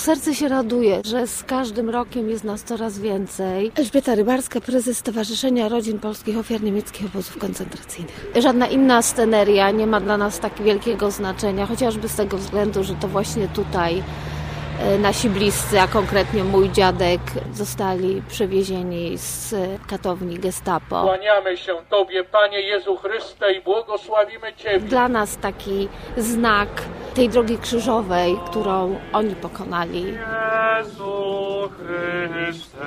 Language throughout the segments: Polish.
Serce się raduje, że z każdym rokiem jest nas coraz więcej. Elżbieta Rybarska, prezes Stowarzyszenia Rodzin Polskich Ofiar Niemieckich Obozów Koncentracyjnych. Żadna inna sceneria nie ma dla nas tak wielkiego znaczenia, chociażby z tego względu, że to właśnie tutaj nasi bliscy, a konkretnie mój dziadek, zostali przewiezieni z katowni Gestapo. Kłaniamy się Tobie, Panie Jezu Chryste, i błogosławimy Ciebie. Dla nas taki znak tej drogi krzyżowej, którą oni pokonali. Jezu Chryste,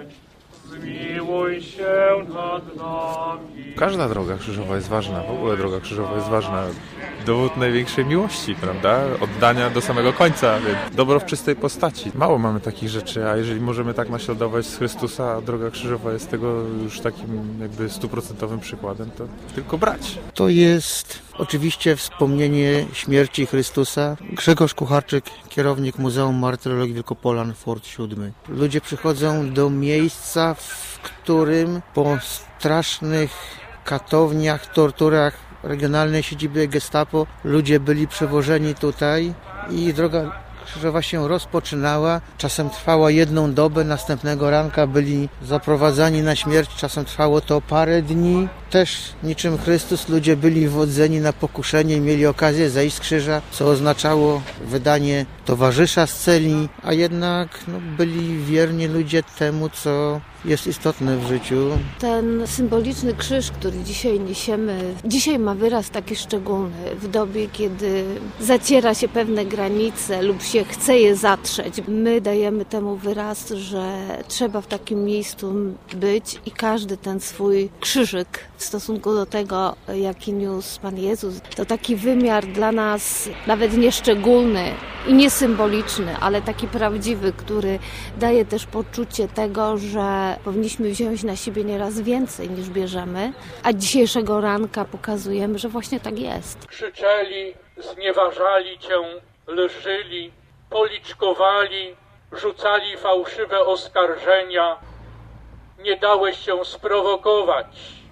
zmiłuj się nad nami. Każda droga krzyżowa jest ważna, w ogóle droga krzyżowa jest ważna. Dowód największej miłości, prawda? Oddania do samego końca, więc dobro w czystej postaci. Mało mamy takich rzeczy, a jeżeli możemy tak naśladować z Chrystusa, a droga krzyżowa jest tego już takim jakby 100% przykładem, to tylko brać. To jest oczywiście wspomnienie śmierci Chrystusa. Grzegorz Kucharczyk, kierownik Muzeum Martyrologii Wielkopolan, Fort 7. Ludzie przychodzą do miejsca, w którym po strasznych katowniach, torturach regionalnej siedziby Gestapo ludzie byli przewożeni tutaj i droga krzyżowa się rozpoczynała. Czasem trwała 1 dobę, następnego ranka byli zaprowadzani na śmierć. Czasem trwało to parę dni. Też niczym Chrystus ludzie byli wodzeni na pokuszenie i mieli okazję zejść z krzyża, co oznaczało wydanie towarzysza z celi, a jednak byli wierni ludzie temu, co jest istotne w życiu. Ten symboliczny krzyż, który dzisiaj niesiemy, dzisiaj ma wyraz taki szczególny. W dobie, kiedy zaciera się pewne granice lub się chce je zatrzeć, my dajemy temu wyraz, że trzeba w takim miejscu być i każdy ten swój krzyżyk w stosunku do tego, jaki niósł Pan Jezus, to taki wymiar dla nas nawet nieszczególny i niesymboliczny, ale taki prawdziwy, który daje też poczucie tego, że powinniśmy wziąć na siebie nieraz więcej niż bierzemy, a dzisiejszego ranka pokazujemy, że właśnie tak jest. Krzyczeli, znieważali Cię, lżyli, policzkowali, rzucali fałszywe oskarżenia. Nie dałeś się sprowokować.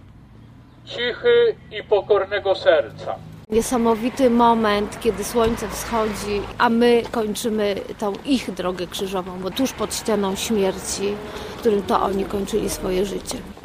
Cichy i pokornego serca. Niesamowity moment, kiedy słońce wschodzi, a my kończymy tą ich drogę krzyżową, bo tuż pod ścianą śmierci, w którym to oni kończyli swoje życie.